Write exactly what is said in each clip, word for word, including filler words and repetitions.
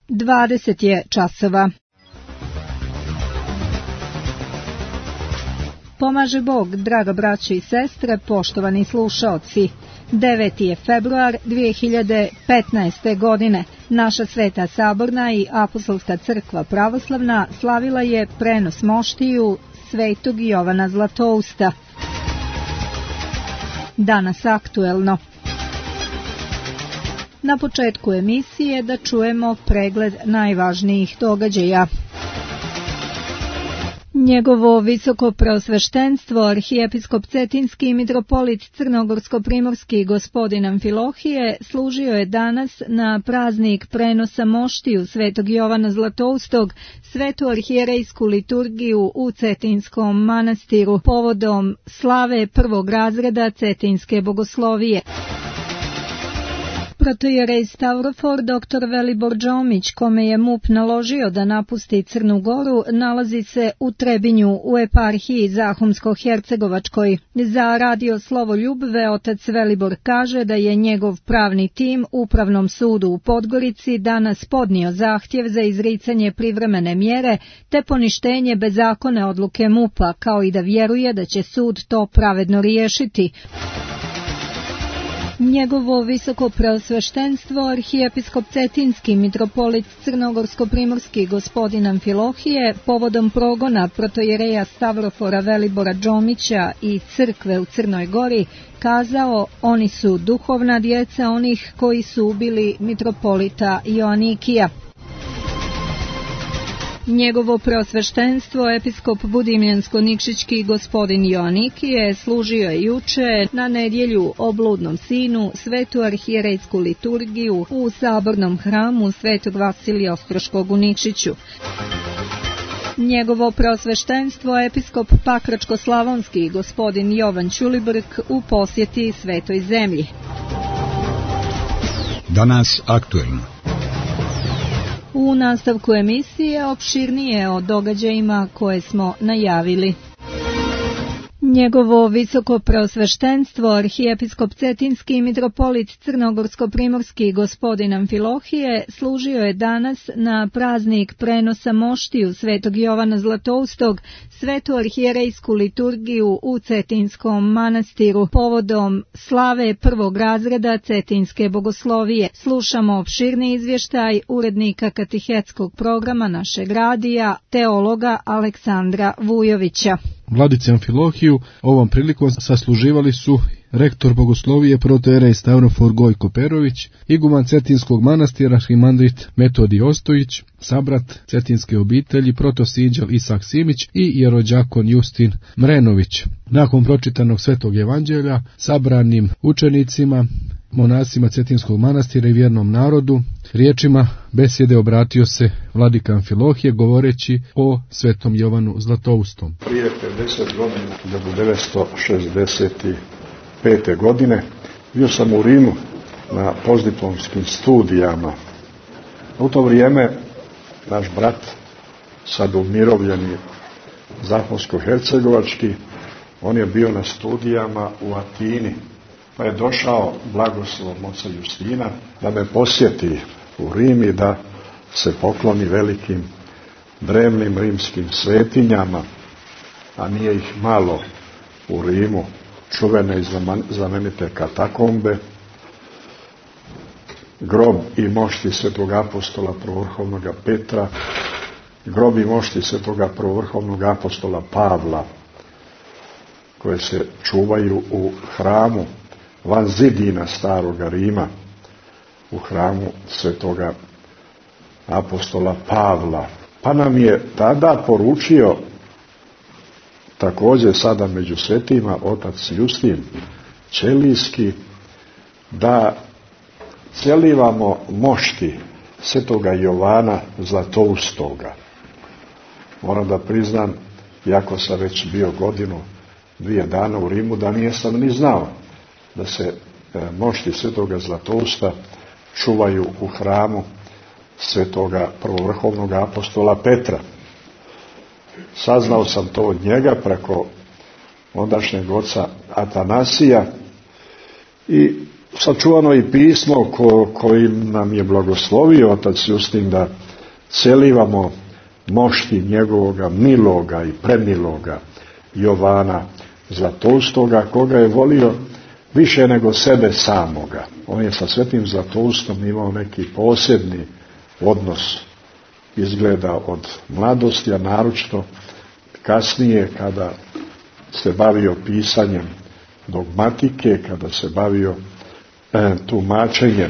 dvadeset je časova. Pomaže Bog, draga braćo i sestre, poštovani slušaoci. deveti je februar dve hiljade petnaeste. godine. Naša Sveta Saborna i Apostolska crkva pravoslavna slavila je prenos moštiju Svetog Jovana Zlatousta. Danas aktuelno. Na početku emisije da čujemo pregled najvažnijih događaja. Njegovo visoko preosveštenstvo, arhijepiskop Cetinski i mitropolit Crnogorsko-primorski gospodin Amfilohije, služio je danas na praznik prenosa moštiju Svetog Jovana Zlatoustog, svetu arhijerejsku liturgiju u Cetinskom manastiru, povodom slave prvog razreda Cetinske bogoslovije. Protojerej Stavrofor dr Velibor Đomić, kome je M U P naložio da napusti Crnu Goru, nalazi se u Trebinju u eparhiji Zahumsko-Hercegovačkoj. Za radio Slovoljubve otac Velibor kaže da je njegov pravni tim Upravnom sudu u Podgorici danas podnio zahtjev za izricanje privremene mjere te poništenje bezakonne odluke M U P-a, kao i da vjeruje da će sud to pravedno riješiti. Njegovo visoko preosveštenstvo, arhijepiskop Cetinski, mitropolit Crnogorsko-primorski gospodin Amfilohije, povodom progona protojereja Stavrofora Velibora Đomića i crkve u Crnoj Gori, kazao: oni su duhovna djeca onih koji su ubili mitropolita Joanikija. Njegovo preosveštenstvo, episkop Budimljansko-Nikšićki gospodin Joanikije, služio je juče na nedjelju o bludnom sinu svetu arhijerejsku liturgiju u sabornom hramu Svetog Vasilija Ostroškog u Nikšiću. Njegovo preosveštenstvo, episkop Pakračko-slavonski gospodin Jovan Ćulibrk, u posjeti Svetoj zemlji. Danas aktuelno. U nastavku emisije opširnije o događajima koje smo najavili. Njegovo visoko preosveštenstvo, arhijepiskop Cetinski i mitropolit Crnogorsko-primorski gospodin Amfilohije, služio je danas na praznik prenosa moštiju Svetog Jovana Zlatoustog, svetu arhijerejsku liturgiju u Cetinskom manastiru, povodom slave prvog razreda Cetinske bogoslovije. Slušamo opširni izvještaj urednika katehetskog programa našeg radija, teologa Aleksandra Vujovića. Vladici Amfilohiju ovom prilikom sasluživali su rektor bogoslovije protojerej Stavrofor Gojko Perović, iguman Cetinskog manastira arhimandrit Metodij Ostojić, sabrat Cetinske obitelji protosiđel Isak Simić i jerođakon Justin Mrenović. Nakon pročitanog Svetog evanđelja sabranim učenicima, monasima Cetinskog manastira i vjernom narodu, riječima besjede obratio se vladika Amfilohije govoreći o Svetom Jovanu Zlatoustom. Prije pedeset godina, hiljadu devetsto šezdeset pete. godine, bio sam u Rimu na postdiplomskim studijama. U to vrijeme naš brat, sad umirovljeni Zahumsko-hercegovački, on je bio na studijama u Atini, pa je došao blagoslovom oca Justina da me posjeti u Rim i da se pokloni velikim drevnim rimskim svetinjama, a nije ih malo u Rimu, čuvene i znamenite katakombe, grob i mošti svetog apostola prvovrhovnog Petra, grob i mošti svetoga prvovrhovnog apostola Pavla, koje se čuvaju u hramu van zidina staroga Rima, u hramu svetoga apostola Pavla. Pa nam je tada poručio, također sada među svetima, otac Justin Ćelijski, da celivamo mošti svetoga Jovana Zlatoustoga. Moram da priznam, iako sam već bio godinu, dvije dana u Rimu, da nisam ni znao da se mošti svetoga Zlatousta čuvaju u hramu svetoga prvovrhovnog apostola Petra. Saznao sam to od njega preko ondašnjeg oca Atanasija i sačuvano i pismo ko, kojim nam je blagoslovio otac Justin da celivamo mošti njegovoga miloga i premiloga Jovana Zlatoustoga, koga je volio više nego sebe samoga. On je sa svetim Zlatoustom imao neki posebni odnos, izgleda od mladosti, a naročito kasnije kada se bavio pisanjem dogmatike, kada se bavio e, tumačenjem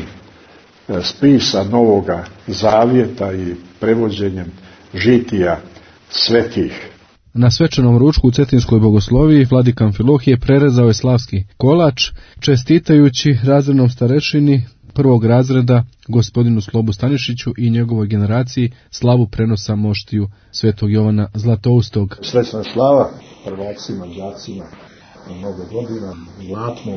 e, spisa Novoga Zavjeta i prevođenjem žitija svetih. Na svečanom ručku u Cetinskoj bogosloviji vladika Amfilohije prerezao je slavski kolač, čestitajući razrednom starešini prvog razreda gospodinu Slobu Stanišiću i njegovoj generaciji slavu prenosa moštiju svetog Jovana Zlatoustog. Srećna slava prvacima, đacima, mnogo godina, zlatno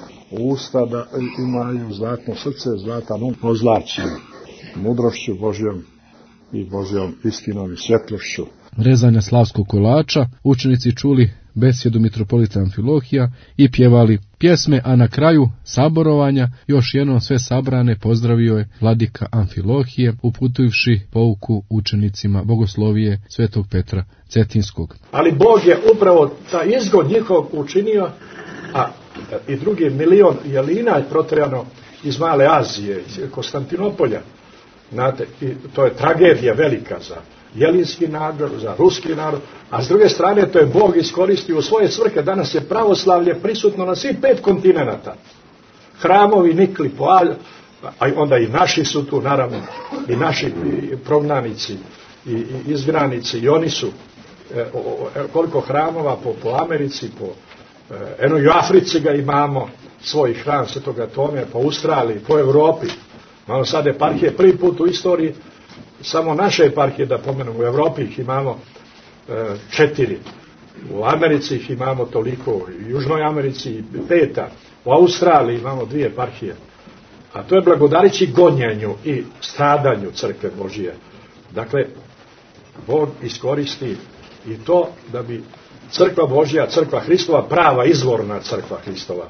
usta da imaju, zlatno srce, zlatan um, ozlačeno mudrošću Božjom i Božjom istinom i svjetlošću. Rezanja slavskog kolača učenici čuli besjedu mitropolita Amfilohija i pjevali pjesme, a na kraju saborovanja još jednom sve sabrane pozdravio je vladika Amfilohije, uputivši pouku učenicima bogoslovije svetog Petra Cetinskog. Ali Bog je upravo ta izgon njihov učinio, a i drugi milion jelina je proterano iz Male Azije, iz Konstantinopolja. Znate, i to je tragedija velika za jelinski narod, za ruski narod, a s druge strane to je Bog iskoristio u svoje svrhe. Danas je pravoslavlje prisutno na svih pet kontinenata. Hramovi nikli po alju, a onda i naši su tu, naravno, i naši prognanici, i, i izgranici, i oni su, e, o, koliko hramova po, po Americi, po, e, eno i u Africi ga imamo, svoj hram Svetoga Tome, po Australiji, po Europi. Malo sad eparhije, prvi put u istoriji, samo naše eparhije, da pomenem, u Evropi ih imamo e, četiri. U Americi ih imamo toliko, u Južnoj Americi peta, u Australiji imamo dvije eparhije. A to je blagodarići gonjenju i stradanju crkve Božije. Dakle, Bog iskoristi i to da bi crkva Božja, crkva Hristova, prava izvorna crkva Hristova.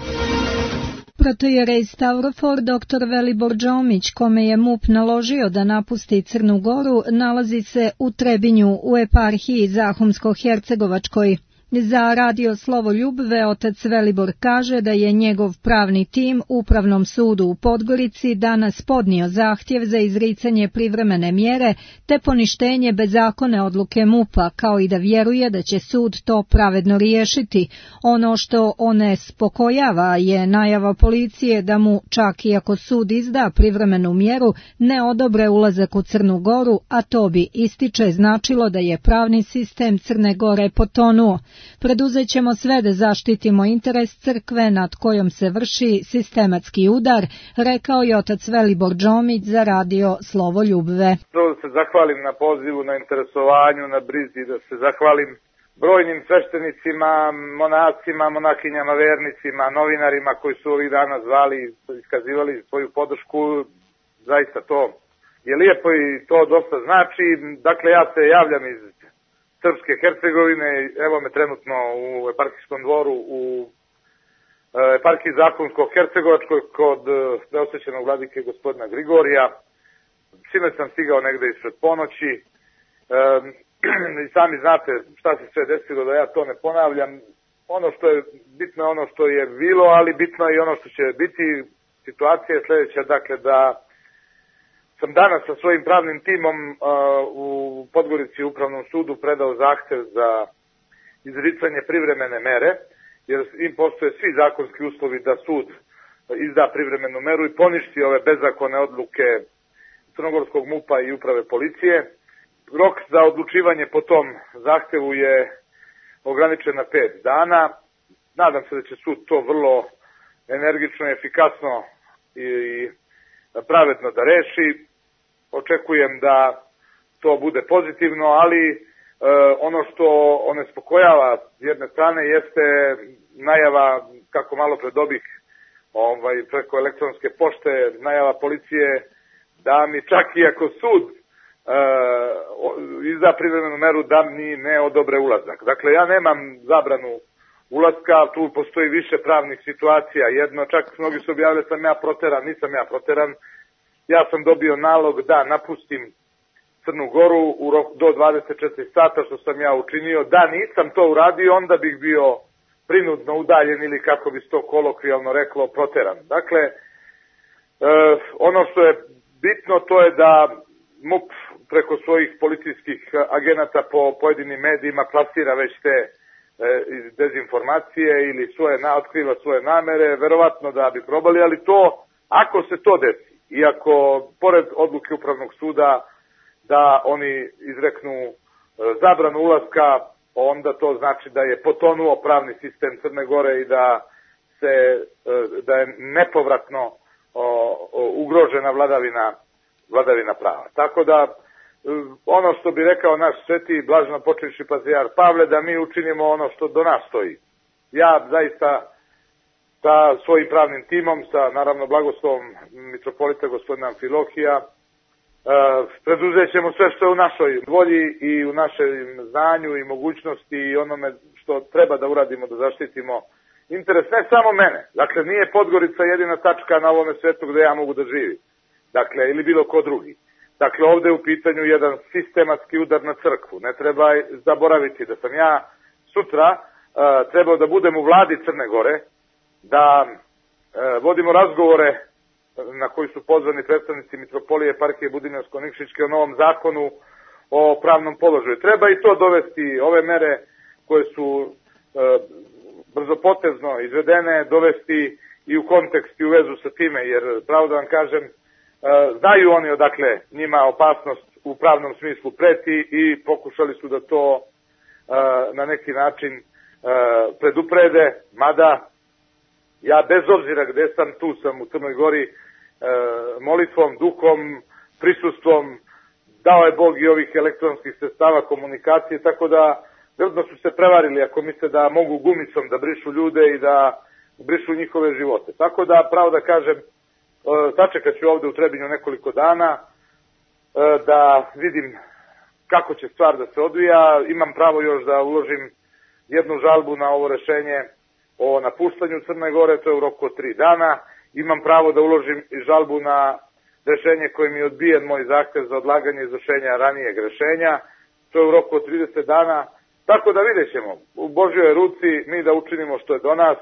Protojerej Stavrofor doktor Velibor Đomić, kome je M U P naložio da napusti Crnu Goru, nalazi se u Trebinju u eparhiji Zahumsko-Hercegovačkoj. Za radio Slovoljubve otac Velibor kaže da je njegov pravni tim Upravnom sudu u Podgorici danas podnio zahtjev za izricanje privremene mjere te poništenje bezakonne odluke M U P-a, kao i da vjeruje da će sud to pravedno riješiti. Ono što one spokojava je najava policije da mu, čak i ako sud izda privremenu mjeru, ne odobre ulazak u Crnu Goru, a to bi, ističe, značilo da je pravni sistem Crne Gore potonuo. Preduzet ćemo sve da zaštitimo interes crkve nad kojom se vrši sistematski udar, rekao je otac Velibor Đomić za radio Slovoljubve. Da se zahvalim na pozivu, na interesovanju, na brizi, da se zahvalim brojnim sveštenicima, monacima, monahinjama, vernicima, novinarima koji su ovih dana zvali i iskazivali svoju podršku. Zaista to je lijepo i to dosta znači. Dakle, ja se javljam iz Srpske Hercegovine, evo me trenutno u eparhijskom dvoru u eparhiji Zahumsko-Hercegovačkoj kod preosvećenog vladike gospodina Grigorija. Sinoć sam stigao negde ispred ponoći i sami znate šta se sve desilo, da ja to ne ponavljam. Ono što je bitno je ono što je bilo, ali bitno je i ono što će biti. Situacija je sljedeća, dakle, da sam danas sa svojim pravnim timom uh, u Podgorici Upravnom sudu predao zahtev za izricanje privremene mere, jer im postoje svi zakonski uslovi da sud izda privremenu meru i poništi ove bezakonne odluke Crnogorskog M U P-a i uprave policije. Rok za odlučivanje po tom zahtevu je ograničen na pet dana. Nadam se da će sud to vrlo energično i efikasno i pravedno da reši. Očekujem da to bude pozitivno, ali e, ono što onespokojava s jedne strane jeste najava, kako malo pre dobih ovaj, preko elektronske pošte, najava policije da mi čak i ako sud e, izda privremenu meru da mi ne odobre ulazak. Dakle, ja nemam zabranu ulaska, tu postoji više pravnih situacija. Jedno, čak mnogi su objavili sam ja proteran, nisam ja proteran. Ja sam dobio nalog da napustim Crnu Goru u roku do dvadeset četiri sata, što sam ja učinio. Da nisam to uradio, onda bih bio prinudno udaljen ili, kako bi se to kolokvijalno reklo, proteran. Dakle, e, ono što je bitno to je da M U P preko svojih policijskih agenata po pojedinim medijima plasira već te e, dezinformacije ili svoje, otkriva svoje namere, verovatno da bi probali, ali to, ako se to desi, iako pored odluke Upravnog suda da oni izreknu e, zabranu ulaska, onda to znači da je potonuo pravni sistem Crne Gore i da se e, da je nepovratno o, o, ugrožena vladavina vladavina prava. Tako da e, ono što bi rekao naš sveti blaženo počivši patrijarh Pavle, da mi učinimo ono što do nas stoji. Ja zaista sa svojim pravnim timom, sa naravno blagoslovom mitropolita gospodina Amfilohija, Uh, preduzet ćemo sve što je u našoj volji i u našem znanju i mogućnosti i onome što treba da uradimo da zaštitimo interes ne samo mene. Dakle, nije Podgorica jedina tačka na ovome svetu gde ja mogu da živim. Dakle, ili bilo ko drugi. Dakle, ovde je u pitanju jedan sistematski udar na crkvu. Ne treba zaboraviti da sam ja sutra uh, trebao da budem u vladi Crne Gore, da uh, vodimo razgovore na koji su pozvani predstavnici Mitropolije eparhije Budimljansko-Nikšićke o novom zakonu o pravnom položaju. Treba i to dovesti, ove mere koje su e, brzopotezno izvedene, dovesti i u kontekst i u vezu sa time, jer pravo da vam kažem, e, znaju oni odakle njima opasnost u pravnom smislu preti i pokušali su da to e, na neki način e, preduprede, mada ja bez obzira gde sam, tu sam u Crnoj Gori, molitvom, duhom, prisustvom, dao je Bog i ovih elektronskih sredstava komunikacije, tako da vjerojatno su se prevarili ako misle da mogu gumicom da brišu ljude i da brišu njihove živote. Tako da, pravo da kažem, sačekat ću ovde u Trebinju nekoliko dana da vidim kako će stvar da se odvija. Imam pravo još da uložim jednu žalbu na ovo rešenje o napuštanju Crne Gore, to je u roku od tri dana. Imam pravo da uložim i žalbu na rešenje kojim je odbijen moj zahtev za odlaganje izvršenja ranijeg rešenja. To je u roku od trideset dana. Tako da vidjet ćemo. U Božjoj ruci mi da učinimo što je do nas.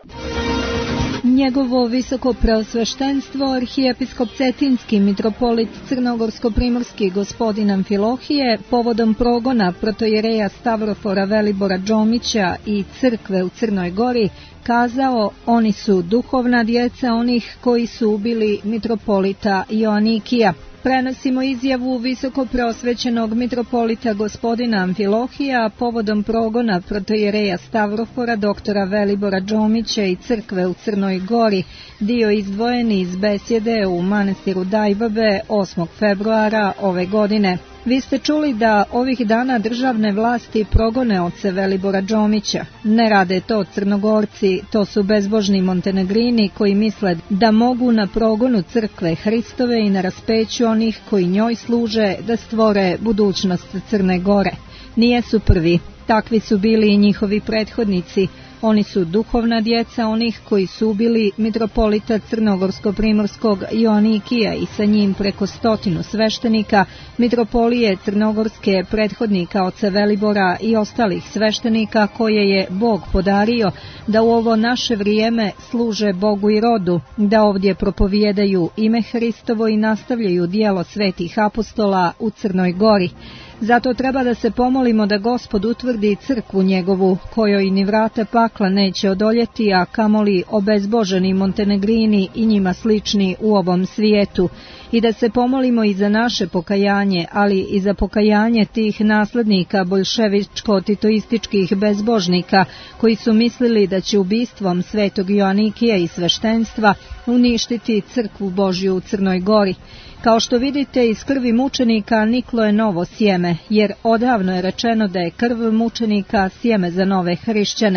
Njegovo visoko preosveštenstvo, arhijepiskop Cetinski, mitropolit Crnogorsko-primorski gospodin Amfilohije, povodom progona protojereja Stavrofora Velibora Džomića i crkve u Crnoj Gori, kazao: oni su duhovna djeca onih koji su ubili mitropolita Joanikija. Prenosimo izjavu visoko preosvećenog mitropolita gospodina Amfilohija povodom progona protojereja Stavrofora doktora Velibora Džomića i crkve u Crnoj Gori, dio izdvojeni iz besjede u manastiru Dajbabe osmog februara ove godine. Vi ste čuli da ovih dana državne vlasti progone oce Velibora Džomića. Ne rade to Crnogorci, to su bezbožni Montenegrini koji misle da mogu na progonu crkve Hristove i na raspeću onih koji njoj služe da stvore budućnost Crne Gore. Nijesu prvi, takvi su bili i njihovi prethodnici. Oni su duhovna djeca onih koji su ubili mitropolita Crnogorsko-primorskog Joanikija i sa njim preko stotinu sveštenika, mitropolije Crnogorske, prethodnika oca Velibora i ostalih sveštenika koje je Bog podario da u ovo naše vrijeme služe Bogu i rodu, da ovdje propovijedaju ime Hristovo i nastavljaju djelo svetih apostola u Crnoj Gori. Zato treba da se pomolimo da Gospod utvrdi crkvu njegovu, kojoj ni vrata pakla neće odoljeti, a kamoli obezboženi Montenegrini i njima slični u ovom svijetu, i da se pomolimo i za naše pokajanje, ali i za pokajanje tih naslednika boljševičko-titoističkih bezbožnika, koji su mislili da će ubistvom svetog Joanikija i sveštenstva uništiti crkvu Božju u Crnoj Gori. Kao što vidite, iz krvi mučenika niklo je novo sjeme, jer odavno je rečeno da je krv mučenika sjeme za nove hrišćane.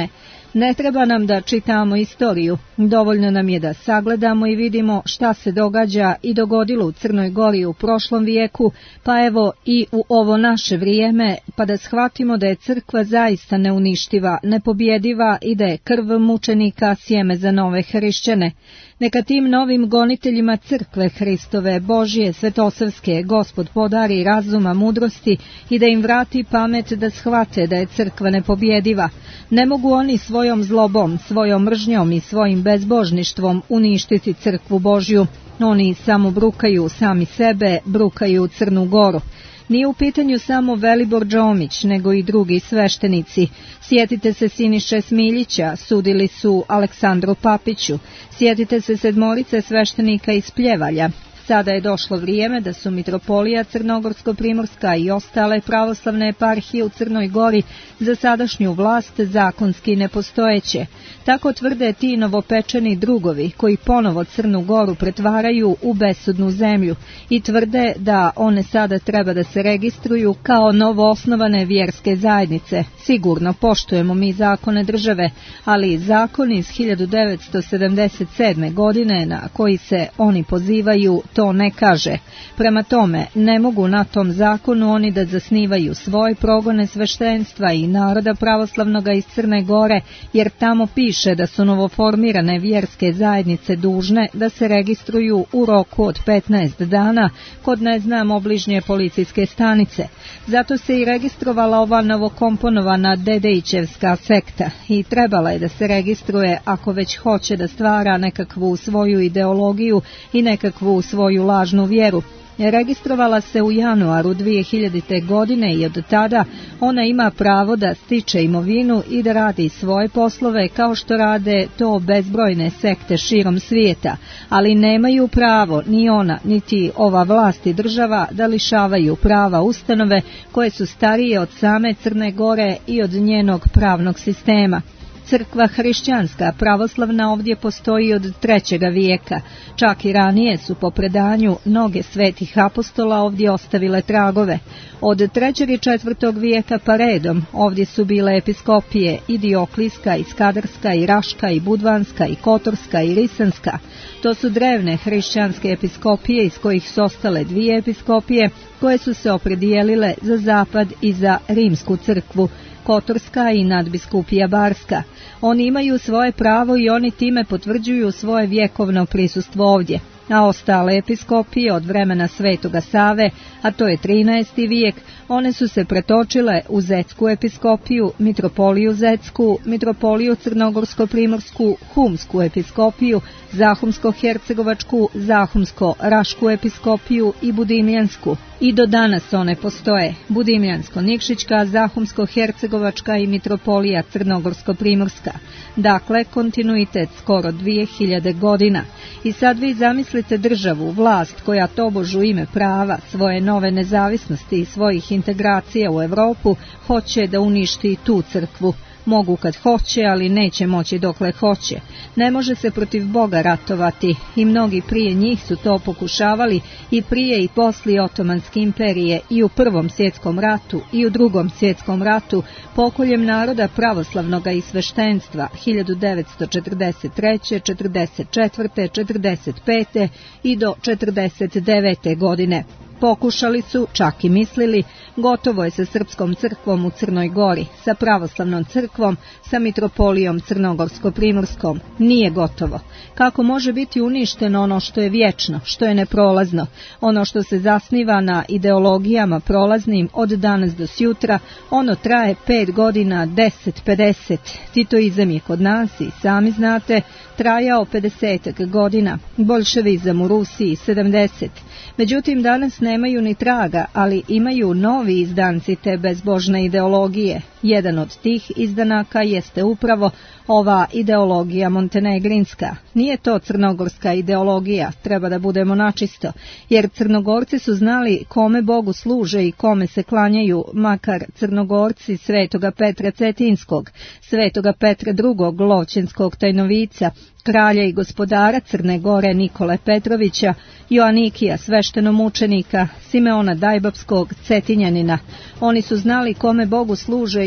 Ne treba nam da čitamo istoriju, dovoljno nam je da sagledamo i vidimo šta se događa i dogodilo u Crnoj Gori u prošlom vijeku, pa evo i u ovo naše vrijeme, pa da shvatimo da je crkva zaista neuništiva, nepobjediva i da je krv mučenika sjeme za nove hrišćane. Neka tim novim goniteljima crkve Hristove, Božje, svetosavske, Gospod podari razuma, mudrosti i da im vrati pamet da shvate da je crkva nepobjediva. Ne mogu oni svojom zlobom, svojom mržnjom i svojim bezbožništvom uništiti crkvu Božju. Oni samo brukaju sami sebe, brukaju Crnu Goru. Nije u pitanju samo Velibor Džomić, nego i drugi sveštenici. Sjetite se Siniše Smiljića, sudili su Aleksandru Papiću. Sjetite se sedmorice sveštenika iz Pljevalja. Sada je došlo vrijeme da su mitropolija Crnogorsko-Primorska i ostale pravoslavne eparhije u Crnoj Gori za sadašnju vlast zakonski nepostojeće. Tako tvrde ti novopečeni drugovi koji ponovo Crnu Goru pretvaraju u besudnu zemlju i tvrde da one sada treba da se registruju kao novoosnovane vjerske zajednice. Sigurno poštujemo mi zakone države, ali zakon iz hiljadu devetsto sedamdeset sedme. godine na koji se oni pozivaju to ne kaže. Prema tome, ne mogu na tom zakonu oni da zasnivaju svoje progone sveštenstva i naroda pravoslavnoga iz Crne Gore, jer tamo piše da su novoformirane vjerske zajednice dužne da se registruju u roku od petnaest dana kod ne znam obližnje policijske stanice. Zato se i registrovala ova novokomponovana Dedejićevska sekta i trebala je da se registruje ako već hoće da stvara nekakvu svoju ideologiju i nekakvu svoju lažnu vjeru. Registrovala se u januaru dvije hiljadite. godine i od tada ona ima pravo da stiče imovinu i da radi svoje poslove kao što rade to bezbrojne sekte širom svijeta, ali nemaju pravo ni ona niti ova vlast i država da lišavaju prava ustanove koje su starije od same Crne Gore i od njenog pravnog sistema. Crkva hrišćanska pravoslavna ovdje postoji od trećega vijeka. Čak i ranije su po predanju noge svetih apostola ovdje ostavile tragove. Od trećeg i četvrtog vijeka pa redom ovdje su bile episkopije i Dioklijska, i Skadarska, i Raška, i Budvanska, i Kotorska, i Risanska. To su drevne hrišćanske episkopije iz kojih su ostale dvije episkopije koje su se opredijelile za zapad i za rimsku crkvu, Kotorska i nadbiskupija Barska. Oni imaju svoje pravo i oni time potvrđuju svoje vjekovno prisustvo ovdje. A ostale episkopije od vremena Svetoga Save, a to je trinaesti vijek, one su se pretočile u Zetsku episkopiju, mitropoliju Zetsku, mitropoliju Crnogorsko-Primorsku, Humsku episkopiju, Zahumsko-Hercegovačku, Zahumsko-Rašku episkopiju i Budimljansku. I do danas one postoje: Budimljansko-Nikšićka, Zahumsko-Hercegovačka i mitropolija Crnogorsko-Primorska. Dakle, kontinuitet skoro dvije hiljade godina. I sad vi zamislite državu, vlast koja tobož u ime prava, svoje nove nezavisnosti i svojih integracija u Europu hoće da uništi tu crkvu. Mogu kad hoće, ali neće moći dokle hoće. Ne može se protiv Boga ratovati i mnogi prije njih su to pokušavali i prije i poslije Otomanske imperije i u Prvom svjetskom ratu i u Drugom svjetskom ratu pokoljem naroda pravoslavnoga i sveštenstva hiljadu devetsto četrdeset treće, četrdeset četvrte, četrdeset pete i do četrdeset devete. godine. Pokušali su, čak i mislili, gotovo je sa Srpskom crkvom u Crnoj Gori, sa pravoslavnom crkvom, sa mitropolijom Crnogorsko-Primorskom. Nije gotovo. Kako može biti uništeno ono što je vječno, što je neprolazno, ono što se zasniva na ideologijama prolaznim od danas do sjutra, ono traje pet godina, deset, pedeset. Titoizam je kod nas, i sami znate, trajao pedesetak godina, boljševizam u Rusiji sedamdeset. Međutim, danas nemaju ni traga, ali imaju novi izdanci te bezbožne ideologije. Jedan od tih izdanaka jeste upravo ova ideologija montenegrinska. Nije to crnogorska ideologija, treba da budemo načisto, jer Crnogorci su znali kome Bogu služe i kome se klanjaju, makar Crnogorci Svetoga Petra Cetinskog, Svetoga Petra drugog Lovćenskog tajnovica, kralja i gospodara Crne Gore Nikole Petrovića, Joanikija sveštenomučenika, Simeona Dajbapskog Cetinjanina. Oni su znali kome Bogu služe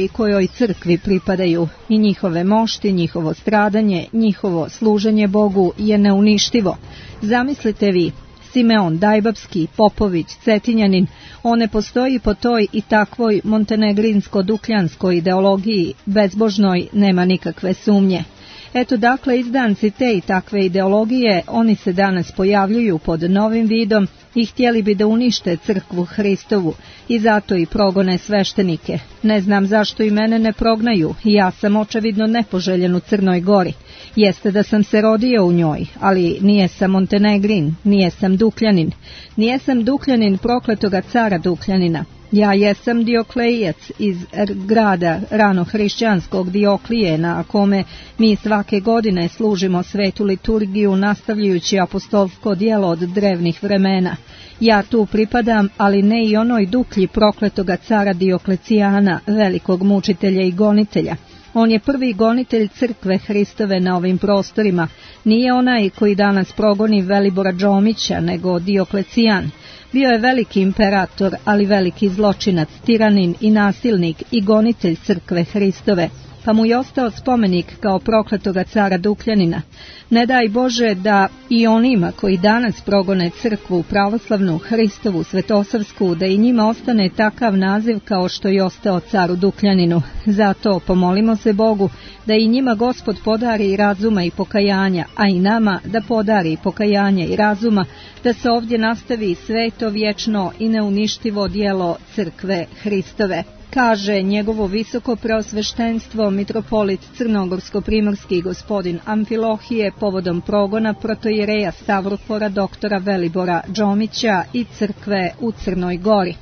i kojoj crkvi pripadaju i njihove mošti, njihovo stradanje, njihovo služenje Bogu je neuništivo. Zamislite vi, Simeon Dajbapski, Popović, Cetinjanin, on ne postoji po toj i takvoj montenegrinsko-dukljanskoj ideologiji, bezbožnoj nema nikakve sumnje. Eto dakle, izdanci te i takve ideologije, oni se danas pojavljuju pod novim vidom i htjeli bi da unište crkvu Hristovu i zato i progone sveštenike. Ne znam zašto i mene ne prognaju, ja sam očevidno nepoželjen u Crnoj Gori. Jeste da sam se rodio u njoj, ali nije sam Montenegrin, nije sam Dukljanin, nije sam Dukljanin prokletoga cara Dukljanina. Ja jesam Dioklejac iz grada ranohrišćanskog Dioklije, na kome mi svake godine služimo svetu liturgiju nastavljajući apostolsko djelo od drevnih vremena. Ja tu pripadam, ali ne i onoj duklji prokletoga cara Dioklecijana, velikog mučitelja i gonitelja. On je prvi gonitelj crkve Hristove na ovim prostorima. Nije onaj koji danas progoni Velibora Džomića, nego Dioklecijan. Bio je veliki imperator, ali veliki zločinac, tiranin i nasilnik i gonitelj crkve Hristove, pa mu je ostao spomenik kao prokletoga cara Dukljanina. Ne daj Bože da i onima koji danas progone crkvu pravoslavnu, Hristovu, svetosavsku, da i njima ostane takav naziv kao što je ostao caru Dukljaninu. Zato pomolimo se Bogu da i njima Gospod podari i razuma i pokajanja, a i nama da podari i pokajanja i razuma, da se ovdje nastavi sveto, vječno i neuništivo djelo crkve Hristove. Kaže njegovo visoko preosveštenstvo mitropolit crnogorsko-primorski gospodin Amfilohije povodom progona protojereja Stavrofora doktora Velibora Džomića i crkve u Crnoj Gori.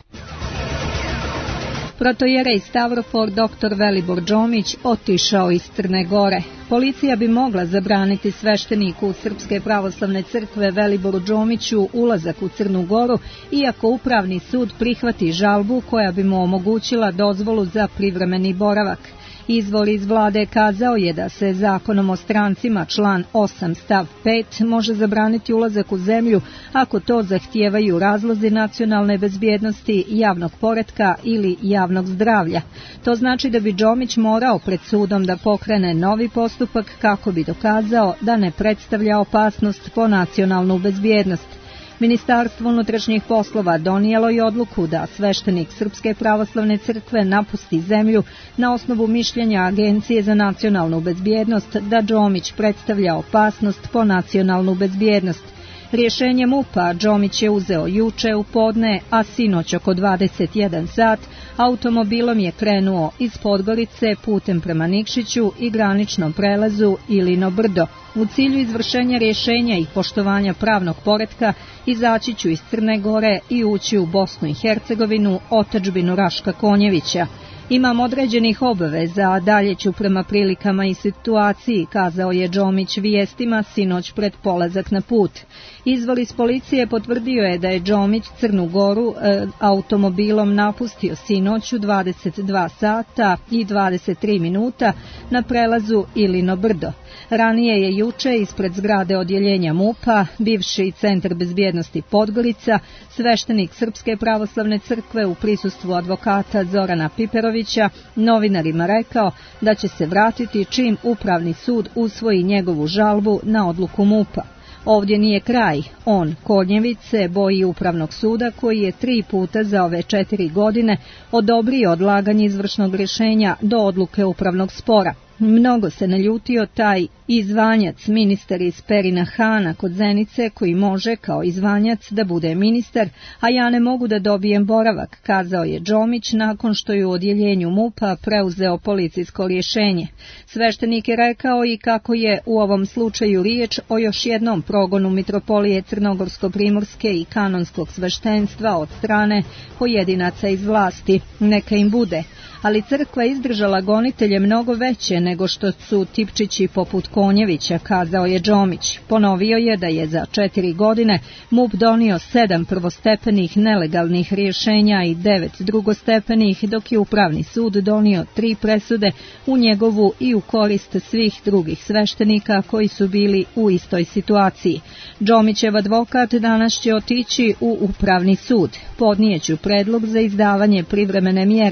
Protojerej Stavrofor doktor Velibor Džomić otišao iz Crne Gore. Policija bi mogla zabraniti svešteniku Srpske pravoslavne crkve Veliboru Džomiću ulazak u Crnu Goru, iako upravni sud prihvati žalbu koja bi mu omogućila dozvolu za privremeni boravak. Izvor iz vlade kazao je da se zakonom o strancima član osam stav pet može zabraniti ulazak u zemlju ako to zahtijevaju razlozi nacionalne bezbjednosti, javnog poretka ili javnog zdravlja. To znači da bi Džomić morao pred sudom da pokrene novi postupak kako bi dokazao da ne predstavlja opasnost po nacionalnu bezbjednost. Ministarstvo unutrašnjih poslova donijelo je odluku da sveštenik Srpske pravoslavne crkve napusti zemlju na osnovu mišljenja Agencije za nacionalnu bezbjednost da Džomić predstavlja opasnost po nacionalnu bezbjednost. Rješenje MUP-a Džomić je uzeo juče u podne, a sinoć oko dvadeset jedan sat automobilom je krenuo iz Podgorice putem prema Nikšiću i graničnom prelazu Ilino Brdo. U cilju izvršenja rješenja i poštovanja pravnog poretka izaći ću iz Crne Gore i ući u Bosnu i Hercegovinu, otadžbinu Raška Konjevića. Imam određenih obaveza, a dalje ću prema prilikama i situaciji, kazao je Džomić vijestima sinoć pred polazak na put. Izvor iz policije potvrdio je da je Džomić Crnu Goru e, automobilom napustio sinoć u dvadeset dva sata i dvadeset tri minuta na prelazu Ilino Brdo. Ranije je juče ispred zgrade odjeljenja MUP-a, bivši centar bezbjednosti Podgorica, sveštenik Srpske pravoslavne crkve u prisustvu advokata Zorana Piperovića novinarima rekao da će se vratiti čim upravni sud usvoji njegovu žalbu na odluku MUP-a. Ovdje nije kraj. On, Konjević, se boji upravnog suda koji je tri puta za ove četiri godine odobrio odlaganje izvršnog rješenja do odluke upravnog spora. Mnogo se naljutio taj izvanjac, ministar iz Perina Hana kod Zenice, koji može kao izvanjac da bude ministar, a ja ne mogu da dobijem boravak, kazao je Džomić nakon što je u odjeljenju MUP-a preuzeo policijsko rješenje. Sveštenik je rekao i kako je u ovom slučaju riječ o još jednom progonu mitropolije Crnogorsko-primorske i kanonskog sveštenstva od strane pojedinaca iz vlasti. Neka im bude. Ali crkva izdržala gonitelje mnogo veće nego što su tipčići poput Konjevića, kazao je Džomić. Ponovio je da je za četiri godine MUP donio sedam prvostepenih nelegalnih rješenja i devet drugostepenih, dok je upravni sud donio tri presude u njegovu i u korist svih drugih sveštenika koji su bili u istoj situaciji. Džomićev advokat danas će otići u upravni sud. Podnijeću predlog za izdavanje privremene mjere.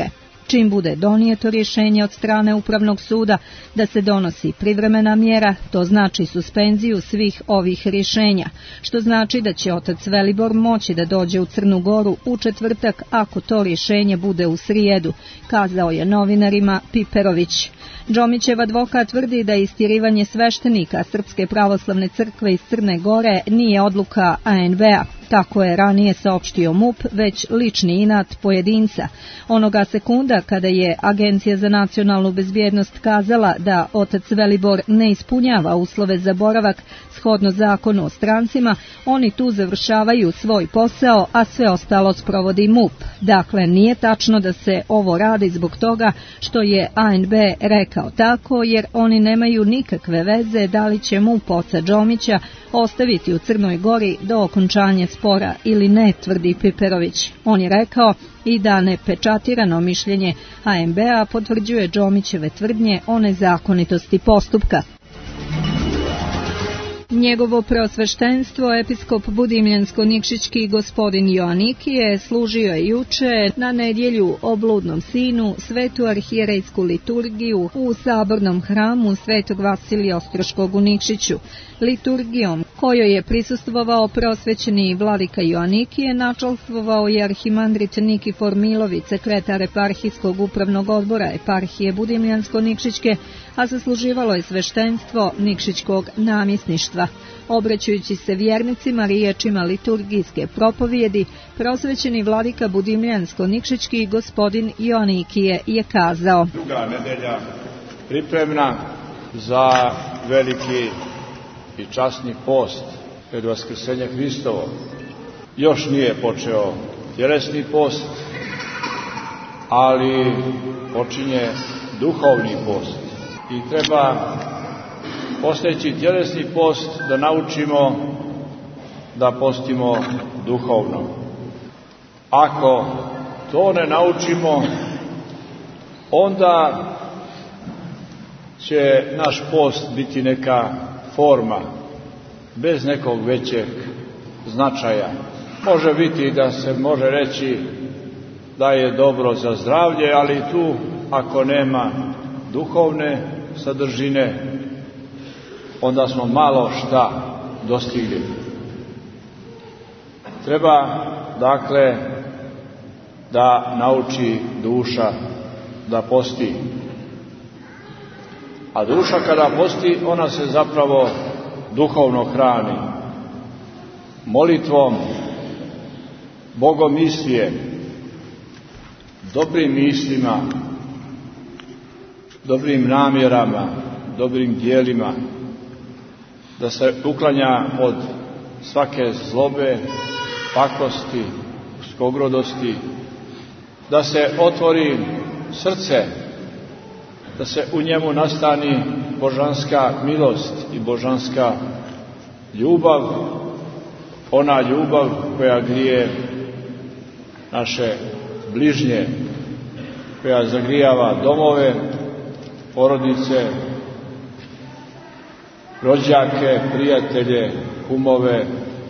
Čim bude donijeto rješenje od strane Upravnog suda da se donosi privremena mjera, to znači suspenziju svih ovih rješenja, što znači da će otac Velibor moći da dođe u Crnu Goru u četvrtak ako to rješenje bude u srijedu, kazao je novinarima Piperović. Džomićev advokat tvrdi da istjerivanje sveštenika Srpske pravoslavne crkve iz Crne Gore nije odluka A N B-a. Tako je ranije saopštio M U P, već lični inat pojedinca. Onoga sekunda kada je Agencija za nacionalnu bezbjednost kazala da otac Velibor ne ispunjava uslove za boravak shodno zakonu o strancima, oni tu završavaju svoj posao, a sve ostalo sprovodi M U P. Dakle, nije tačno da se ovo radi zbog toga što je A N B rekao tako, jer oni nemaju nikakve veze da li će M U P oca Džomića ostaviti u Crnoj Gori do okončanja spora ili ne, tvrdi Piperović. On je rekao i da nepečatirano mišljenje A N B-a potvrđuje Džomićeve tvrdnje o nezakonitosti postupka. Njegovo preosveštenstvo, episkop Budimljansko-Nikšićki gospodin Joanikije, služio je juče na nedjelju o bludnom sinu svetu arhijerejsku liturgiju u sabornom hramu Svetog Vasilija Ostroškog u Nikšiću. Liturgijom kojoj je prisustvovao preosvećeni vladika Joanikije načalstvovao je arhimandrit Nikifor Milović, sekretar eparhijskog upravnog odbora eparhije Budimljansko-Nikšićke, a zasluživalo je sveštenstvo Nikšićkog namjesništva. Obraćajući se vjernicima riječima liturgijske propovijedi, preosvećeni vladika Budimljansko-Nikšićki gospodin Joanikije je kazao: Druga nedelja pripremna za veliki i časni post pred Vaskrsenje Hristovo. Još nije počeo tjelesni post, ali počinje duhovni post. I treba posteći tjelesni post da naučimo da postimo duhovno. Ako to ne naučimo, onda će naš post biti neka forma, bez nekog većeg značaja. Može biti da se može reći da je dobro za zdravlje, ali tu ako nema duhovne sadržine, onda smo malo šta dostigli. Treba, dakle, da nauči duša da posti. A duša kada posti, ona se zapravo duhovno hrani. Molitvom, bogomislije, dobrim mislima, dobrim namjerama, dobrim dijelima, da se uklanja od svake zlobe, pakosti, uskogrodosti, da se otvori srce, da se u njemu nastani božanska milost i božanska ljubav, ona ljubav koja grije naše bližnje, koja zagrijava domove, porodice, rođake, prijatelje, kumove,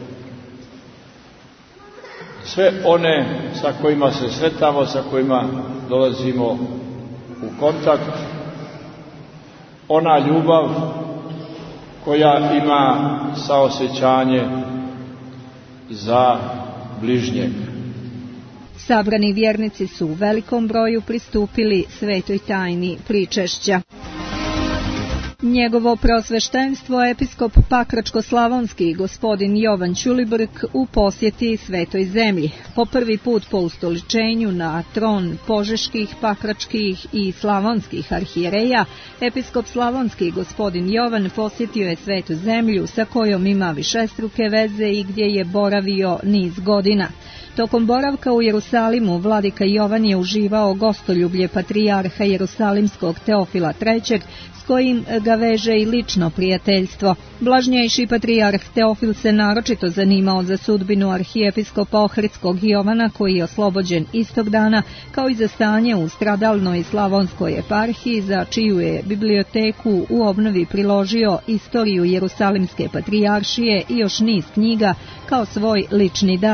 sve one sa kojima se sretamo, sa kojima dolazimo u kontakt, ona ljubav koja ima saosjećanje za bližnjeg. Sabrani vjernici su u velikom broju pristupili svetoj tajni pričešća. Njegovo preosveštenstvo episkop Pakračko-slavonski gospodin Jovan Ćulibrk u posjeti Svetoj zemlji. Po prvi put po ustoličenju na tron požeških, pakračkih i slavonskih arhijereja, episkop slavonski gospodin Jovan posjetio je Svetu zemlju sa kojom ima višestruke veze i gdje je boravio niz godina. Tokom boravka u Jerusalimu vladika Jovan je uživao gostoljublje patrijarha Jerusalimskog Teofila trećeg, s kojim ga veže i lično prijateljstvo. Blažnjejši patrijarh Teofil se naročito zanimao za sudbinu arhijepiskopa Ohridskog Jovana, koji je oslobođen istog dana, kao i za stanje u stradalnoj slavonskoj eparhiji, za čiju je biblioteku u obnovi priložio istoriju Jerusalimske patrijaršije i još niz knjiga kao svoj lični dar.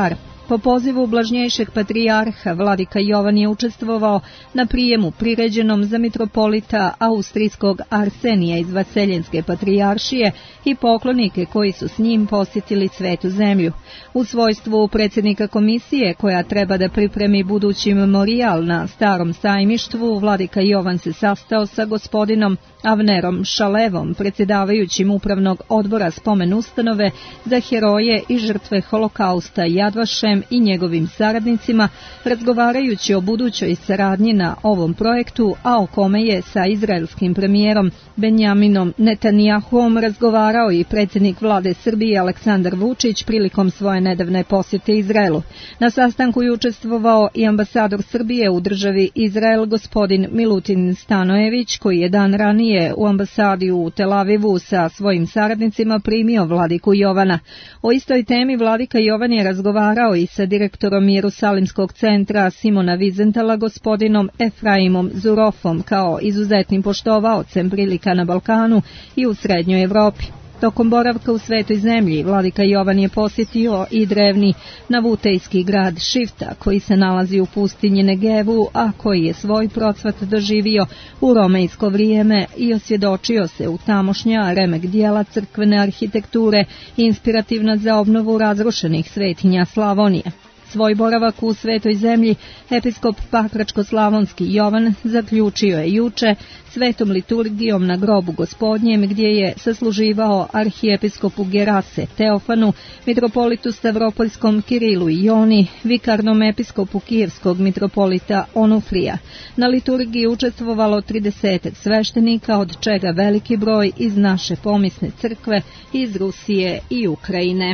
Po pozivu blažnjejšeg patrijarha, vladika Jovan je učestvovao na prijemu priređenom za mitropolita austrijskog Arsenija iz Vaseljenske patrijaršije i poklonike koji su s njim posjetili Svetu zemlju. U svojstvu predsjednika komisije koja treba da pripremi budući memorijal na Starom sajmištvu, vladika Jovan se sastao sa gospodinom Avnerom Šalevom, predsjedavajućim upravnog odbora spomen ustanove za heroje i žrtve holokausta Jadvašem i njegovim saradnicima, razgovarajući o budućoj saradnji na ovom projektu, a o kome je sa izraelskim premijerom Benjaminom Netanjahuom razgovarao i predsjednik vlade Srbije Aleksandar Vučić prilikom svoje nedavne posjete Izraelu. Na sastanku je učestvovao i ambasador Srbije u državi Izrael gospodin Milutin Stanojević, koji je dan ranije u ambasadi u Tel Avivu sa svojim saradnicima primio vladiku Jovana. O istoj temi vladika Jovan je razgovarao i sa direktorom Jerusalimskog centra Simona Vizentala gospodinom Efraimom Zurofom kao izuzetnim poštovaocem prilika na Balkanu i u Srednjoj Evropi. Tokom boravka u Svetoj zemlji, vladika Jovan je posjetio i drevni navutejski grad Šifta, koji se nalazi u pustinji Negevu, a koji je svoj procvat doživio u romejsko vrijeme i osvjedočio se u tamošnja remek dijela crkvene arhitekture, inspirativna za obnovu razrušenih svetinja Slavonije. Svoj boravak u Svetoj zemlji episkop Pakračko-slavonski Jovan zaključio je juče svetom liturgijom na grobu Gospodnjem, gdje je sasluživao arhijepiskopu Gerase Teofanu, mitropolitu Stavropoljskom Kirilu i Joni, vikarnom episkopu kijevskog mitropolita Onufrija. Na liturgiji učestvovalo trideset sveštenika, od čega veliki broj iz naše pomisne crkve, iz Rusije i Ukrajine.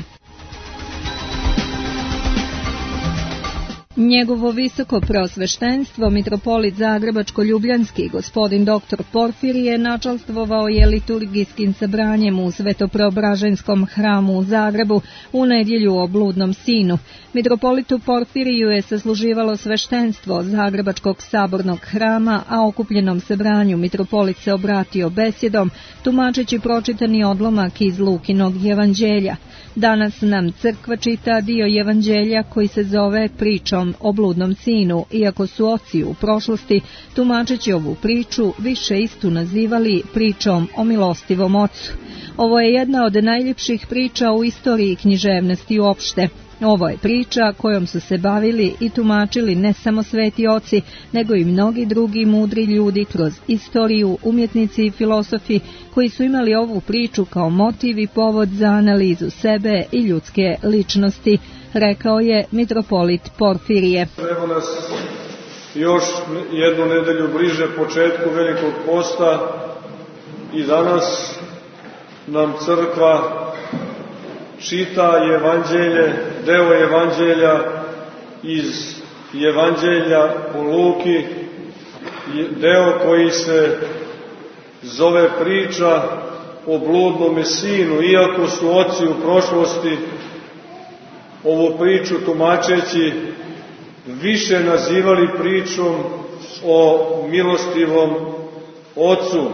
Njegovo visoko preosveštenstvo, mitropolit Zagrebačko-Ljubljanski, gospodin doktor Porfirije, načastvovao je liturgijskim sabranjem u Svetopreobraženskom hramu u Zagrebu u nedjelju o bludnom sinu. Mitropolitu Porfiriju je sasluživalo sveštenstvo Zagrebačkog sabornog hrama, a okupljenom sabranju mitropolit se obratio besjedom, tumačeći pročitani odlomak iz Lukinog evanđelja. Danas nam crkva čita dio evanđelja koji se zove pričom o bludnom sinu, iako su oci u prošlosti, tumačeći ovu priču, više istu nazivali pričom o milostivom ocu. Ovo je jedna od najljepših priča u istoriji književnosti uopšte. Ovo je priča kojom su se bavili i tumačili ne samo sveti oci, nego i mnogi drugi mudri ljudi kroz istoriju, umjetnici i filosofi koji su imali ovu priču kao motiv i povod za analizu sebe i ljudske ličnosti, rekao je mitropolit Porfirije. Evo nas još jednu nedelju bliže početku Velikog posta i danas nam crkva čita evanđelje, deo evanđelja iz evanđelja po Luki, deo koji se zove priča o bludnome sinu, iako su oci u prošlosti ovu priču tumačeći više nazivali pričom o milostivom ocu.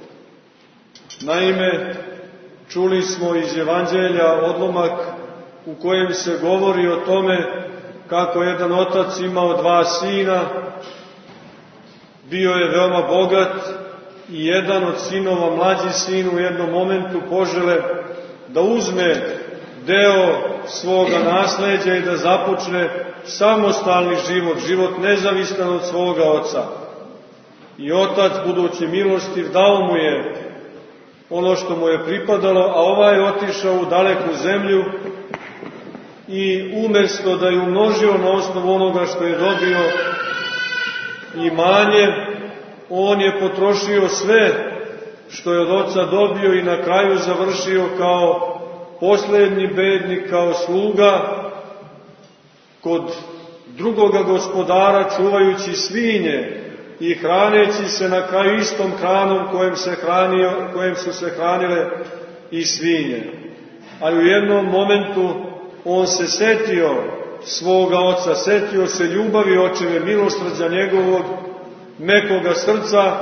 Naime, čuli smo iz evanđelja odlomak u kojem se govori o tome kako jedan otac imao dva sina, bio je veoma bogat i jedan od sinova, mlađi sin, u jednom momentu požele da uzme deo svoga nasleđa i da započne samostalni život, život nezavistan od svoga oca. I otac, budući milostiv, dao mu je ono što mu je pripadalo, a ovaj je otišao u daleku zemlju i umjesto da je umnožio na osnovu onoga što je dobio imanje, on je potrošio sve što je od oca dobio i na kraju završio kao posljednji bednik, kao sluga kod drugoga gospodara, čuvajući svinje i hraneći se na kraju istom hranom kojem, se hranio, kojem su se hranile i svinje. Ali u jednom momentu on se setio svoga oca, setio se ljubavi očeve, milosrđa njegovog, mekoga srca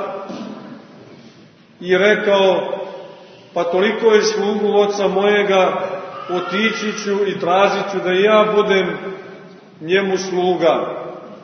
i rekao: pa toliko je slugu oca mojega, otići ću i tražit ću da i ja budem njemu sluga.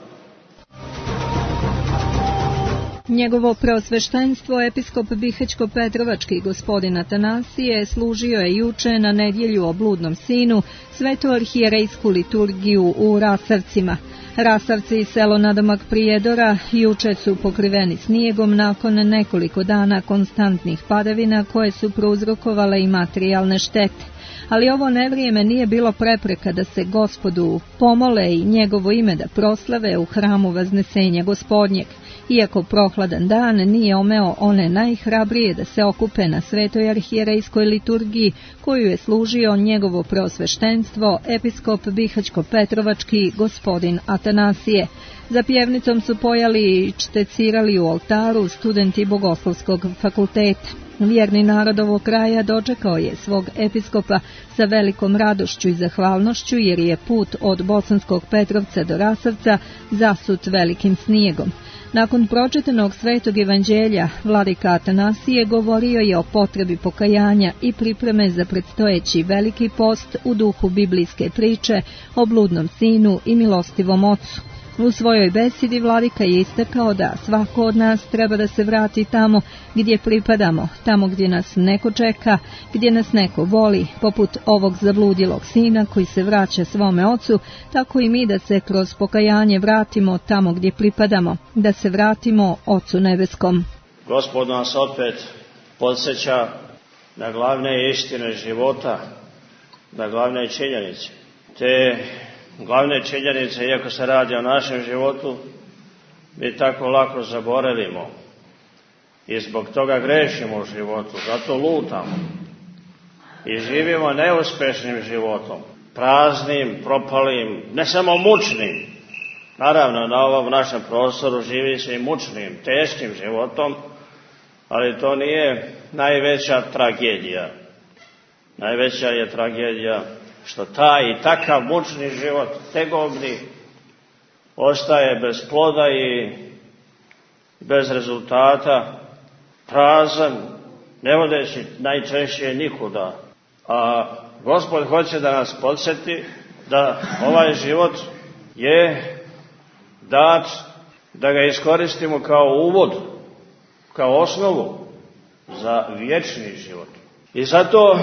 Njegovo preosveštenstvo episkop Bihać-Petrovački gospodin Atanasije služio je juče na nedjelju o bludnom sinu svetu arhijerejsku liturgiju u Rasavcima. Rasavci i selo nadomak Prijedora juče su pokriveni snijegom nakon nekoliko dana konstantnih padavina koje su prouzrokovale i materijalne štete. Ali ovo nevrijeme nije bilo prepreka da se Gospodu pomole i njegovo ime da proslave u hramu Vaznesenja Gospodnjeg. Iako prohladan dan nije omeo one najhrabrije da se okupe na svetoj arhijerejskoj liturgiji koju je služio njegovo preosveštenstvo episkop Bihać-Petrovački gospodin Atanasije. Za pjevnicom su pojali i čtecirali u oltaru studenti Bogoslovskog fakulteta. Vjerni narod ovog kraja dočekao je svog episkopa sa velikom radošću i zahvalnošću jer je put od Bosanskog Petrovca do Rasavca zasut velikim snijegom. Nakon pročitanog svetog evanđelja, vladika Atanasije govorio je o potrebi pokajanja i pripreme za predstojeći veliki post u duhu biblijske priče o bludnom sinu i milostivom ocu. U svojoj besedi vladika je istakao da svako od nas treba da se vrati tamo gdje pripadamo, tamo gdje nas neko čeka, gdje nas neko voli, poput ovog zabludilog sina koji se vraća svome ocu, tako i mi da se kroz pokajanje vratimo tamo gdje pripadamo, da se vratimo Ocu nebeskom. Gospod nas opet podsjeća na glavne istine života, na glavne činjenice. Te glavne činjenice, iako se radi o našem životu, mi tako lako zaboravimo i zbog toga grešimo u životu, zato lutamo i živimo neuspješnim životom, praznim, propalim, ne samo mučnim. Naravno, na ovom našem prostoru živi se i mučnim, teškim životom, ali to nije najveća tragedija. Najveća je tragedija što taj i takav mučni život, tegobni, ostaje bez ploda i bez rezultata, prazan, ne vodeći najčešće nikuda. A Gospod hoće da nas podsjeti da ovaj život je dat da ga iskoristimo kao uvod, kao osnovu za vječni život. I zato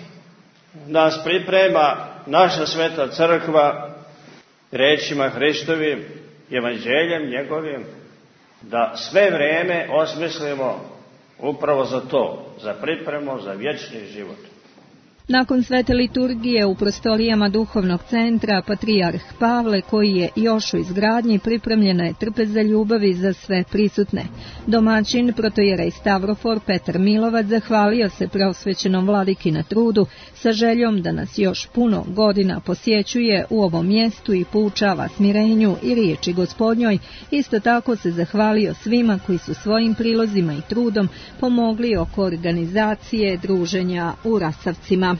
nas priprema naša sveta crkva riječima Hristovim, evanđeljem njegovim, da sve vrijeme osmislimo upravo za to, za pripremu, za vječni život. Nakon svete liturgije u prostorijama duhovnog centra, patrijarh Pavle, koji je još u izgradnji, pripremljena je trpeza ljubavi za sve prisutne. Domaćin, protojerej Stavrofor Petar Milovac, zahvalio se preosvećenom vladiki na trudu, sa željom da nas još puno godina posjećuje u ovom mjestu i poučava smirenju i riječi Gospodnjoj. Isto tako se zahvalio svima koji su svojim prilozima i trudom pomogli oko organizacije druženja u Rasavcima.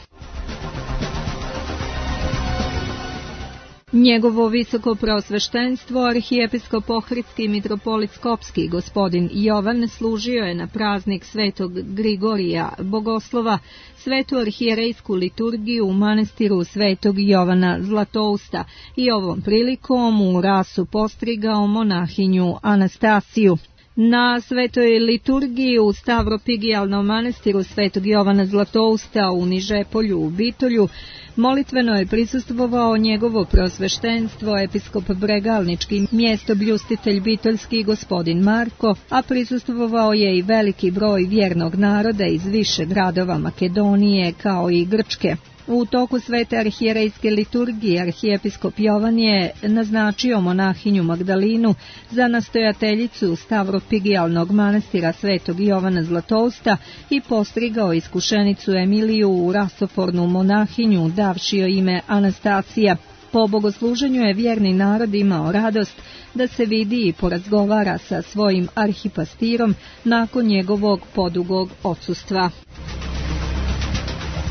Njegovo visoko preosveštenstvo, arhijepiskop Ohridski mitropolit Skopski gospodin Jovan, služio je na praznik svetog Grigorija Bogoslova svetu arhijerejsku liturgiju u manastiru svetog Jovana Zlatousta i ovom prilikom u Rasu postrigao monahinju Anastasiju. Na svetoj liturgiji u Stavropigijalnom manastiru svetog Jovana Zlatousta u Nižepolju u Bitolju molitveno je prisustvovao njegovo preosveštenstvo episkop Bregalnički mjestobljustitelj bitoljski gospodin Marko, a prisustvovao je i veliki broj vjernog naroda iz više gradova Makedonije kao i Grčke. U toku svete arhijerejske liturgije arhijepiskop Jovan je naznačio monahinju Magdalinu za nastojateljicu Stavropigijalnog manastira svetog Jovana Zlatousta i postrigao iskušenicu Emiliju u rasofornu monahinju davši joj ime Anastasija. Po bogosluženju je vjerni narod imao radost da se vidi i porazgovara sa svojim arhipastirom nakon njegovog podugog odsustva.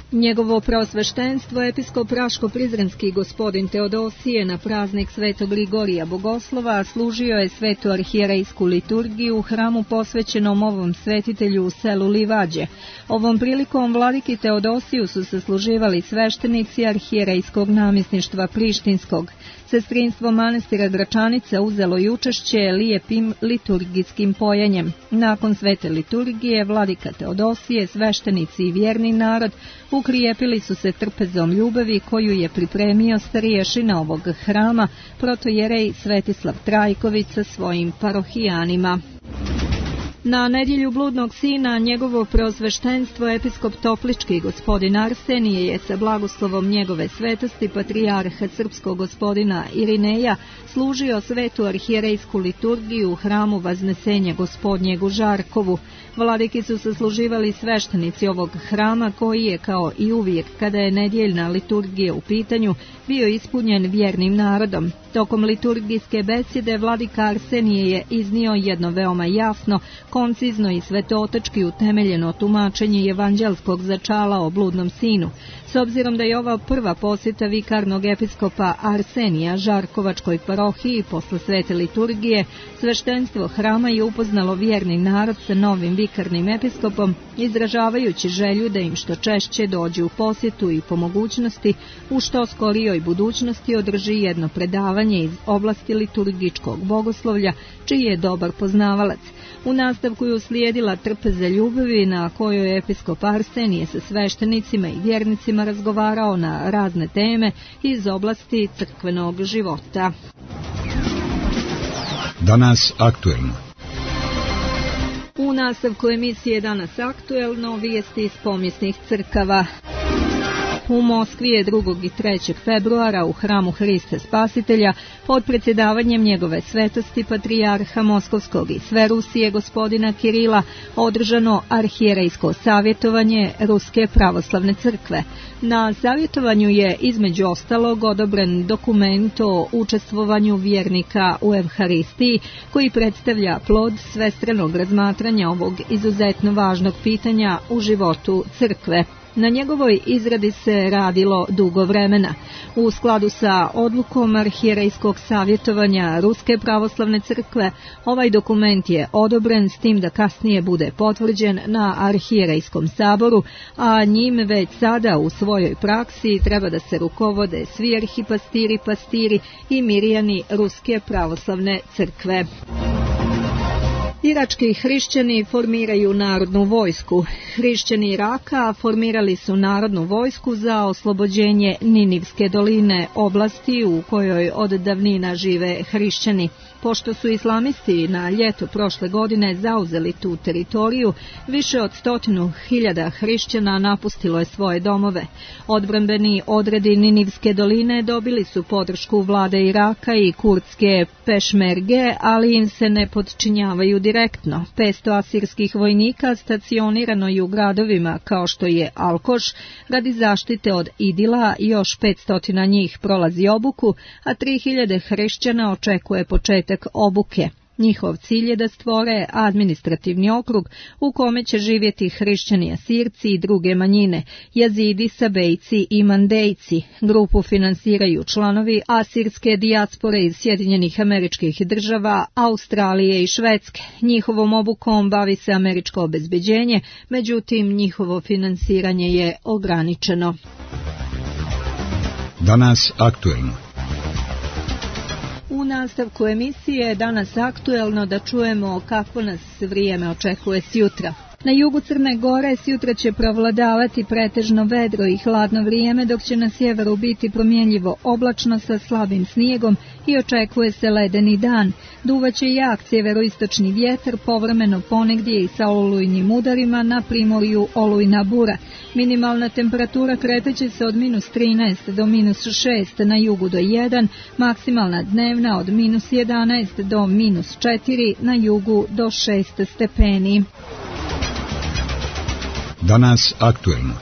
Njegovo preosveštenstvo episkop Raško-Prizrenski gospodin Teodosije na praznik Svetog Ligorija Bogoslova služio je svetu arhijerejsku liturgiju u hramu posvećenom ovom svetitelju u selu Livađe. Ovom prilikom vladiki Teodosiju su se služivali sveštenici arhijerejskog namjesništva Prištinskog. Sestrinstvo manastira Gračanica uzelo i učešće lijepim liturgijskim pojenjem. Nakon svete liturgije, vladika Teodosije, sveštenici i vjerni narod ukrijepili su se trpezom ljubavi koju je pripremio starješina ovog hrama, protojerej Svetislav Trajković sa svojim parohijanima. Na nedjelju bludnog sina njegovo preosveštenstvo episkop Toplički gospodin Arsenije je sa blagoslovom njegove svetosti patrijarha srpskog gospodina Irineja služio svetu arhijerejsku liturgiju u hramu Vaznesenja gospodnjeg u Žarkovu. Vladiki su se služivali sveštenici ovog hrama koji je, kao i uvijek kada je nedjeljna liturgija u pitanju, bio ispunjen vjernim narodom. Tokom liturgijske besjede vladika Arsenije je iznio jedno veoma jasno, koncizno i svetotački utemeljeno tumačenje evanđelskog začala o bludnom sinu. S obzirom da je ova prva posjeta vikarnog episkopa Arsenija Žarkovačkoj parohiji posle svete liturgije, sveštenstvo hrama je upoznalo vjerni narod sa novim vikarnim episkopom, izražavajući želju da im što češće dođe u posjetu i po mogućnosti u što skorijoj budućnosti održi jedno predavanje iz oblasti liturgičkog bogoslovlja, čiji je dobar poznavalac. U nastavku je uslijedila trpeza ljubavi na kojoj je episkop Arsenije sa sveštenicima i vjernicima razgovarao na razne teme iz oblasti crkvenog života. Danas aktuelno. U nastavku emisije Danas aktuelno vijesti iz pomjesnih crkava. U Moskvi je drugog i trećeg februara u hramu Hrista Spasitelja pod predsjedavanjem njegove svetosti patrijarha Moskovskog i sve Rusije gospodina Kirila održano arhijerejsko savjetovanje Ruske pravoslavne crkve. Na savjetovanju je između ostalog odobren dokument o učestvovanju vjernika u Evharistiji koji predstavlja plod svestranog razmatranja ovog izuzetno važnog pitanja u životu crkve. Na njegovoj izradi se radilo dugo vremena. U skladu sa odlukom arhijerejskog savjetovanja Ruske pravoslavne crkve, ovaj dokument je odobren s tim da kasnije bude potvrđen na arhijerejskom saboru, a njim već sada u svojoj praksi treba da se rukovode svi arhipastiri, pastiri i mirijani Ruske pravoslavne crkve. Irački hrišćani formiraju narodnu vojsku. Hrišćani Iraka formirali su narodnu vojsku za oslobođenje Ninivske doline, oblasti u kojoj od davnina žive hrišćani. Pošto su islamisti na ljeto prošle godine zauzeli tu teritoriju, više od stotinu hiljada hrišćana napustilo je svoje domove. Odbrambeni odredi Ninivske doline dobili su podršku vlade Iraka i kurdske pešmerge, ali im se ne podčinjavaju direktno. petsto asirskih vojnika stacionirano je u gradovima kao što je Alkoš radi zaštite od Idila, još petsto njih prolazi obuku, a tri hiljade hrišćana očekuje početak obuke. Njihov cilj je da stvore administrativni okrug u kome će živjeti hrišćani Asirci i druge manjine, Jazidi, Sabejci i Mandejci. Grupu finansiraju članovi asirske dijaspore iz Sjedinjenih Američkih Država, Australije i Švedske. Njihovom obukom bavi se američko obezbeđenje, međutim njihovo finansiranje je ograničeno. Danas aktuelno. U nastavku emisije Danas aktuelno da čujemo kako nas vrijeme očekuje sjutra. Na jugu Crne Gore sjutra će prevladavati pretežno vedro i hladno vrijeme, dok će na sjeveru biti promjenljivo oblačno sa slabim snijegom i očekuje se ledeni dan. Duvaće jak sjeveroistočni vjetar, povremeno ponegdje i sa olujnim udarima, na primorju olujna bura. Minimalna temperatura kreteće se od minus trinaest do minus šest, na jugu do jedan, maksimalna dnevna od minus jedanaest do minus četiri, na jugu do šest stepeni. Danas aktuelno.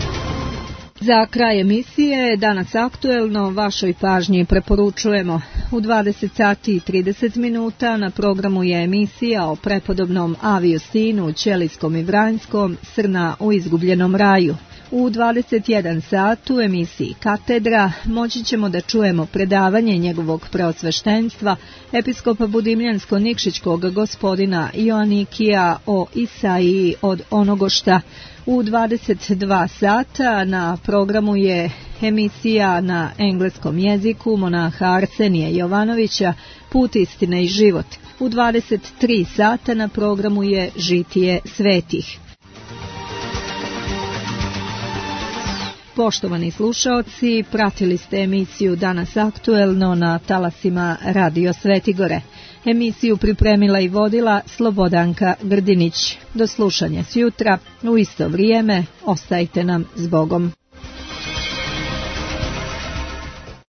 Za kraj emisije Danas aktuelno vašoj pažnji preporučujemo. u dvadeset sati i trideset minuta na programu je emisija o prepodobnom Aviju Sinu, Ćelijskom i Vranjskom, Srna u izgubljenom raju. U dvadeset jedan sat u emisiji Katedra moći ćemo da čujemo predavanje njegovog preosveštenstva, episkopa Budimljansko-Nikšićkog gospodina Joanikija o Isaiji od Onogošta. U dvadeset dva sata na programu je emisija na engleskom jeziku monaha Arsenija Jovanovića Put, istine i život. U dvadeset tri sata na programu je Žitije svetih. Poštovani slušaoci, pratili ste emisiju Danas aktuelno na talasima Radio Svetigore. Emisiju pripremila i vodila Slobodanka Grdinić. Do slušanja sjutra, u isto vrijeme, ostajte nam s Bogom.